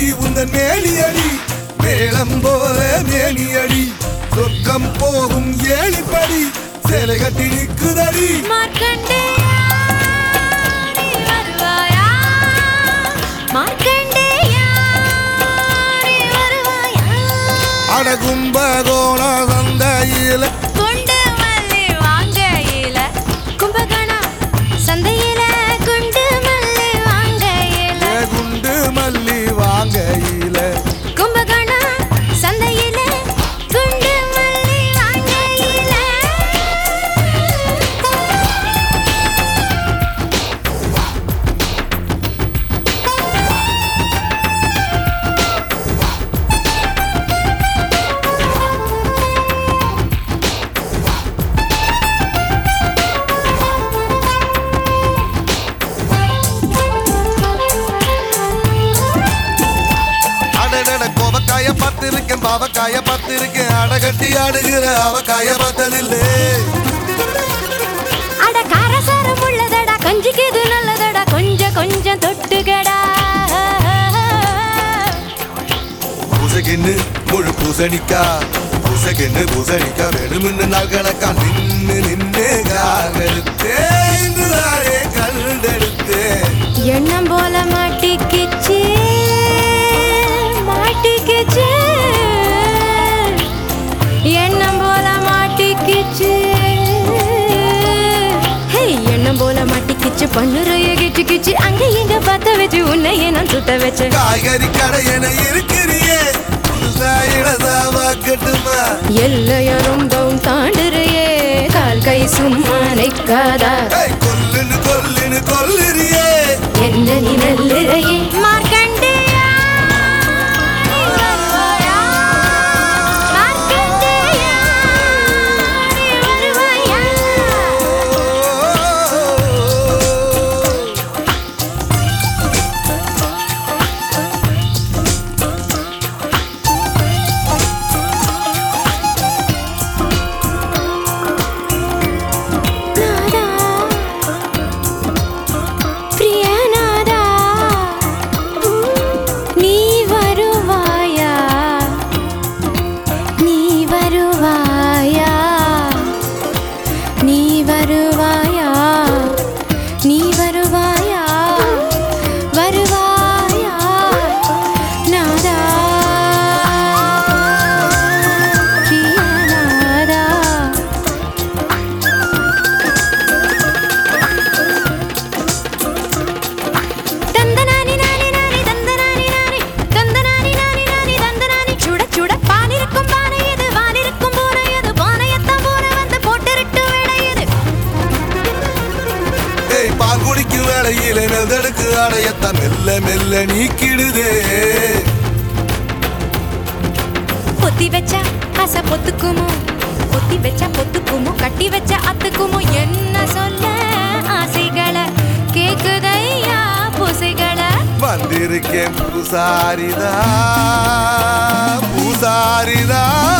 உந்தன் மேலியடி மேளம் போல மேனியடி சொர்க்கம் போகும் ஏழிப்படி சேலை கட்டி நிற்குதடி அடகும்பகோண சந்தையில குண்டு மல்லி வாங்கையில கும்பகோண சந்தையில குண்டு மல்லி வாங்கையில குண்டு மல்லி வாங்கையில கும்பகோண சந்தையில குண்டு மல்லி வாங்கையில பார்த்திருக்கேன் பாவக்காய பார்த்திருக்கேன் அடகட்டி ஆடுகிற அவக்காய பார்த்ததில்லை அட காரசாரம் உள்ளதடா கொஞ்சிக்கு இது நல்லதடா கொஞ்சம் கொஞ்சம் தொட்டுகடா பூசகின்னு முழு பூசணிக்கா பூசகின்னு பூசணிக்கா வேணும்னு நாள் கணக்கா நின்னு நின்னு காகெடுத்தேன் கண்டெடுத்தேன் எண்ணம் போல மாட்டிக்கிச்சு மாட்டிக்கிச்சு எண்ணம் போல மாட்டிக்கிச்சு எண்ணம் போல மாட்டிக்கிச்சு பண்ணுறைய கிச்சு கிச்சு அங்க இங்க பத்த வச்சு உன்னையே நான் சுட்ட வச்சு காய்கறி கடை என இருக்கிறியே கட்டுமா எல்லைய ரொம்பவும் தாண்டுறியே கால் கை சும்மா நிற்காதா கொல்லுன்னு கொல்லுன்னு கொல்லுறியே என்ன நீ நல்லுறையே மார்க்கண்டேயா நீ வருவாயா மார்க்கண்டேயா நீ வருவாயா நாதா பிரியநாதா நீ வருவாயா நீ வருவாயா நீ வருவாயா நீ வருவாயா வருவாயா நாதா பிரியநாதா தந்தனானி நானி நானி தந்தனானி நானி தந்தனானி நானி நானி தந்தனானி சுட சுட பானிருக்கும் பானை இது வானிருக்கும் பூனை இது பானையத்தான் பூனை வந்து போட்டுருட்டு வேடையது பால் குடிக்கும் வேளையில் நெதடுக்கு அடையத்தான் மெல்ல மெல்ல நீக்கிடுதே பொத்தி வச்சா ஆசை பொத்துக்குமோ பொத்தி வச்சா பொத்துக்குமோ கட்டி வச்ச அத்துக்குமோ என்ன சொல்ல ஆசைகளை கேக்குதையா பூசைகளை வந்திருக்கேன் பூசாரிதா பூசாரிதா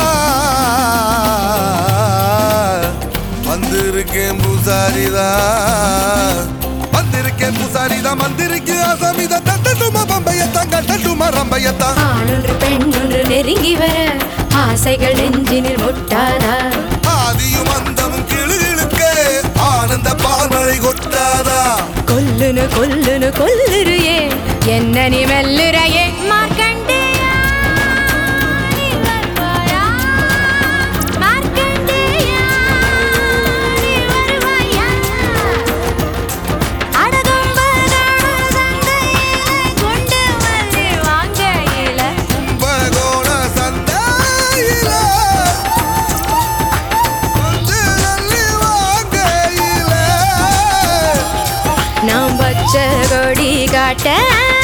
வந்திருக்கேன் பூசாரிதா வந்திருக்கேன் பூசாரிதா வந்திருக்கு அசமிதா தட்டட்டுமா பம்பையத்தான் கட்டட்டுமா ரம்பையத்தான் ஆணொன்று பெண்ணொன்று நெருங்கி வர ஆசைகள் நெஞ்சினில் முட்டாதா ஆதியும் அந்தமும் கிளுகிழுக்க ஆனந்த பால்மழை கொட்டாதா கொல்லுனு கொல்லுனு கொல்லுறியே என்ன நீ மெல்லுறையே மார்க்கண்டேயா நீ வருவாயா மார்க்கண்டேயா நீ வருவாயா அடகும்பகோண சந்தையில குண்டு மல்லி வாங்கையில கும்பகோண சந்தையில வந்து அள்ளி வாங்கையில நான் பச்சை கொடி காட்ட